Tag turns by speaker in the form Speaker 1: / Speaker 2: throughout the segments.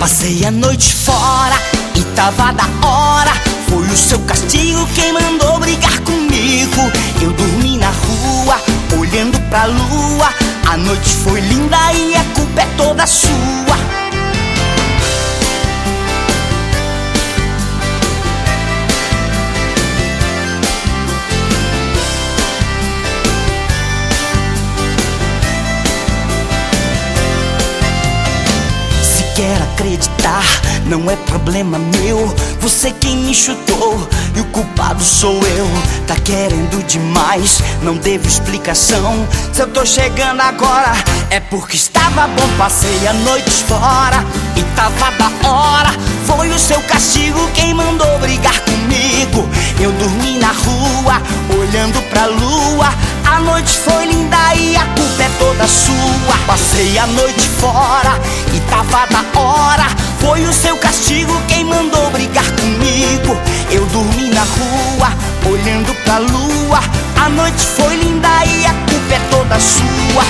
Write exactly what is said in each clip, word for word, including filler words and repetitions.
Speaker 1: Passei a noite fora e tava da hora. Foi o seu castigo quem mandou brigar comigo. Eu dormi na rua, olhando pra lua. A noite foi linda e a culpa é toda sua. Quer acreditar, não é problema meu. Você quem me chutou e o culpado sou eu. Tá querendo demais, não devo explicação. Se eu tô chegando agora é porque estava bom. Passei a noite fora e tava da hora. Foi o seu castigo quem mandou brigar comigo. Eu dormi na rua, olhando pra lua. A noite foi linda e a culpa é toda sua. Passei a noite fora e tava da hora. Foi o seu castigo quem mandou brigar comigo. Eu dormi na rua, olhando pra lua. A noite foi linda e a culpa é toda sua.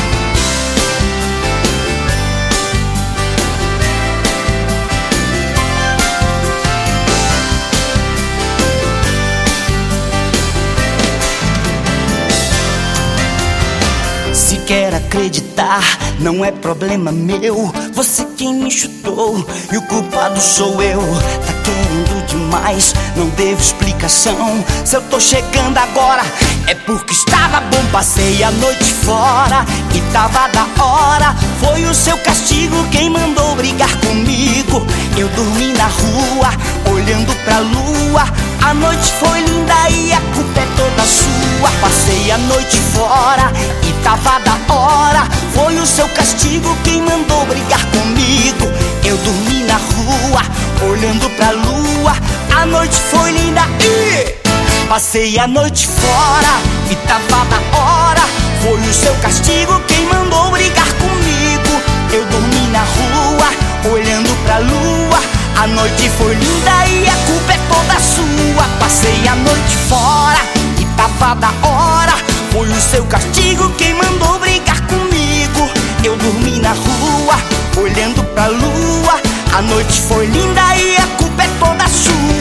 Speaker 1: Se quer acreditar, não é problema meu. Você quem me chutou e o culpado sou eu. Tá querendo demais, não devo explicação. Se eu tô chegando agora é porque estava bom. Passei a noite fora e tava da hora. Foi o seu castigo quem mandou brigar comigo. Eu dormi na rua, olhando pra lua. A noite foi linda e a culpa é toda sua. Passei a noite fora e tava da hora. Foi o seu castigo quem mandou brigar comigo. Eu dormi na rua, olhando pra lua. A noite foi linda e passei a noite fora e tava da hora. Foi o seu castigo quem mandou brigar comigo. Eu dormi na rua, olhando pra lua. A noite foi linda e a culpa é toda sua. Passei a noite fora e tava da hora. Foi o seu castigo quem mandou brigar comigo. Eu dormi na rua, olhando pra lua. A noite foi linda e a culpa é toda sua.